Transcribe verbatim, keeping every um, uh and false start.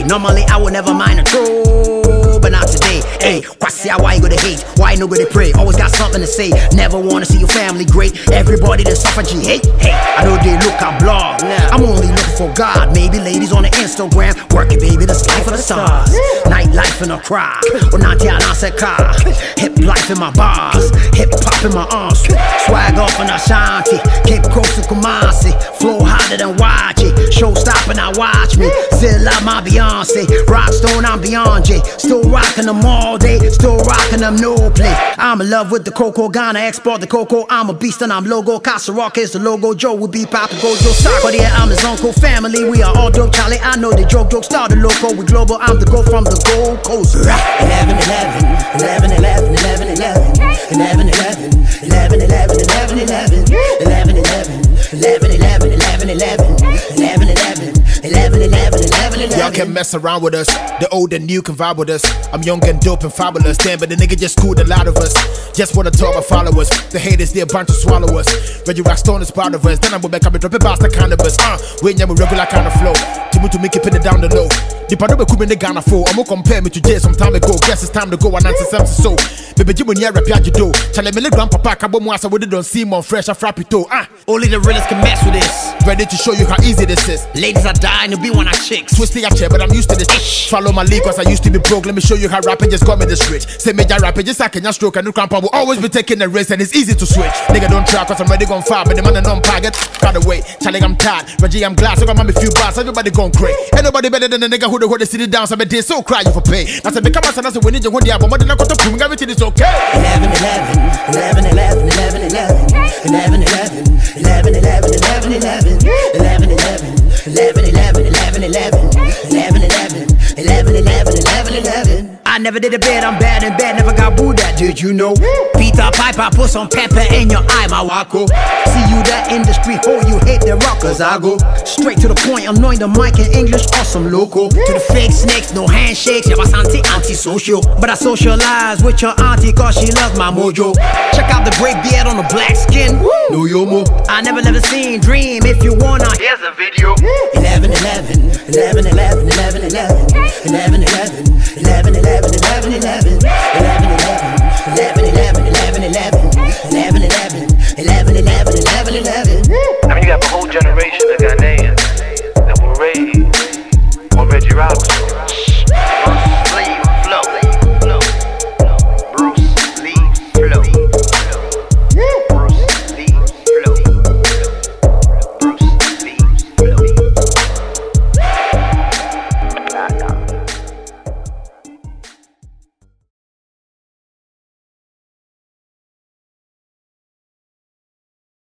Normally I would never mind a troll, but not today. Hey, Kwasi, why you gonna hate? Why you no gonna pray? Always got something to say. Never wanna see your family great. Everybody that suffer G hate. Hey, I know they look at blog. I'm only looking for God. Maybe ladies on the Instagram. Working, baby, that's life of the stars. Night life in a crowd. Or not down on a car. Hip life in my bars. Hip hop in my arms. Swag off in Ashanti. Cape Coast to Kumasi. Flow hotter than watch it. Show stopping, I watch me. Zilla, my Beyonce. Rockstone, I'm Beyonce. Still rocking them all day. Still rocking them no play. I'm in love with the Coco. Ghana export the Coco. I'm a beast and I'm logo. Casa Rock is the logo. Joe will be poppin'. Gojo Soccer. Yeah, I'm his uncle. Family, we are all dope. Charlie, I know the joke. Joke started local. We global. I'm the go from the Gold Coast. eleven eleven, eleven eleven, eleven eleven, eleven eleven, eleven eleven, eleven eleven, eleven eleven, eleven eleven, eleven eleven, eleven eleven, eleven eleven. Y'all can mess around with us. The old and new can vibe with us. I'm young and dope and fabulous. Damn, but the nigga just schooled a lot of us. Just wanna tell my followers. The haters, they're bound to swallow us. Reggie Rockstone is part of us. Then I'm gonna come and drop it past the cannabis. Uh, we ain't a regular kind of flow. Timu to make it pin it down the low. The part of the in the Ghana flow. I'm gonna compare me to Jay some time ago. Guess it's time to go and answer something so. Baby, Jimmy, near a piaggio. Chale me grandpapa, Cabo Moasa, we don't see more fresh, a frappito. Ah, only the realest can mess with this. Ready to show you how easy this is. Ladies are dying to be one of chicks. Twisting your chair, but I'm used to this. Ish. Follow my lead, cause I used to be broke. Let me show you how rapping just got me this rich. Say major rapping, just like a stroke, and the grandpa will always be taking the risk, and it's easy to switch. Nigga, don't try, cause I'm ready gon' fire, but the man and non get out of the way. Chale, I'm tired. Reggie, I'm glad, so I'm a few bars. Everybody gon' crazy. Ain't nobody better than the nigga who the hold the city down, so I'm a so cry you for pay. I said, become us and I said, we need you one day, but more than I got to prove everything is okay. eleven eleven, eleven eleven, eleven eleven, eleven eleven, eleven eleven, eleven eleven, eleven eleven, eleven eleven, eleven eleven, eleven eleven, eleven eleven, eleven eleven. I never did a bed, I'm bad in bed, never got booed at, did you know? Peter Piper, put some pepper in your eye, my wako. See you that industry, oh, you hate the rockers, I go straight to the point, annoying the mic in English, awesome local. To the fake snakes, no handshakes, yeah, anti anti-social. But I socialize with your auntie, cause she loves my mojo. Check out the great beard on the black skin, no yomo. I never never seen dream, if you wanna, here's a video. eleven eleven, eleven eleven, eleven eleven, eleven eleven, eleven eleven, eleven eleven, eleven eleven, eleven eleven, eleven eleven, eleven eleven, eleven eleven, eleven eleven. I mean, you got a whole generation of Ghanaians that were raised on Reggie Rockstone.